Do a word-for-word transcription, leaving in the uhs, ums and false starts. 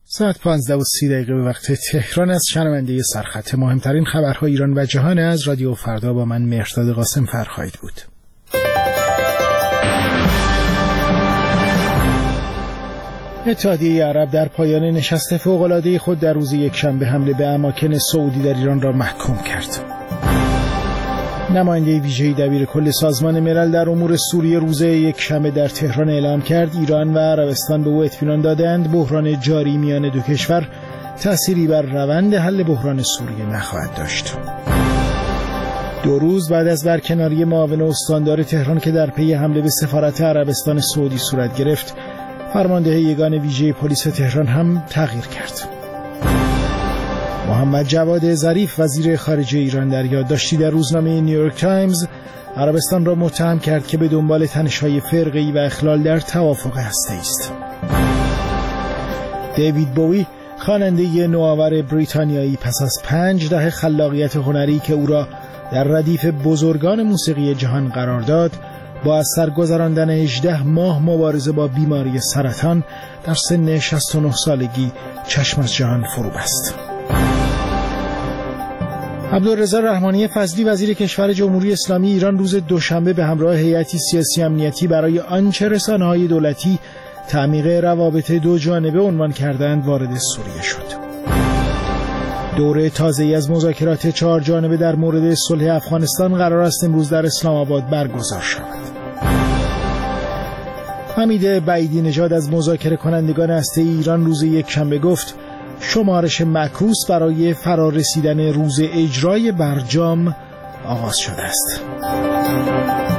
ساعت پانزده و سی دقیقه به وقت تهران از شنونده سرخط مهمترین خبرهای ایران و جهان از رادیو فردا با من مهرداد قاسم فرخاید بود. اتحادیه عرب در پایان نشست فوق‌العاده خود در روز یکشنبه حمله به اماکن سعودی در ایران را محکوم کرد. نماینده ویژه دبیرکل سازمان ملل در امور سوریه روز یکشنبه در تهران اعلام کرد ایران و عربستان به او اطمینان دادند بحران جاری میان دو کشور تأثیری بر روند حل بحران سوریه نخواهد داشت. دو روز بعد از برکناری معاون استاندار تهران که در پی حمله به سفارت عربستان سعودی صورت گرفت، فرمانده یگان ویژه پلیس تهران هم تغییر کرد. محمد جواد ظریف وزیر خارجه ایران در یادداشتی در روزنامه نیویورک تایمز عربستان را متهم کرد که به دنبال تنش‌های فرقه‌ای و اخلال در توافق هسته‌ای است. دیوید بوی خواننده نوآور بریتانیایی پس از پنج دهه خلاقیت هنری که او را در ردیف بزرگان موسیقی جهان قرار داد، با از سر گذراندن هجده ماه مبارزه با بیماری سرطان در سن شصت و نه سالگی چشم از جهان فرو بست. عبدالرضا رحمانی فضلی وزیر کشور جمهوری اسلامی ایران روز دوشنبه به همراه هیئتی سیاسی امنیتی برای آنچه رسانه‌های دولتی تعمیق روابط دو جانبه عنوان کردند وارد سوریه شد. دوره تازه‌ای از مذاکرات چهار جانبه در مورد صلح افغانستان قرار است امروز در اسلام آباد برگزار شود. حمید بعیدی نژاد از مذاکره کنندگان هسته‌ای ایران روز یکشنبه گفت شمارش معکوس برای فرارسیدن روز اجرای برجام آغاز شده است.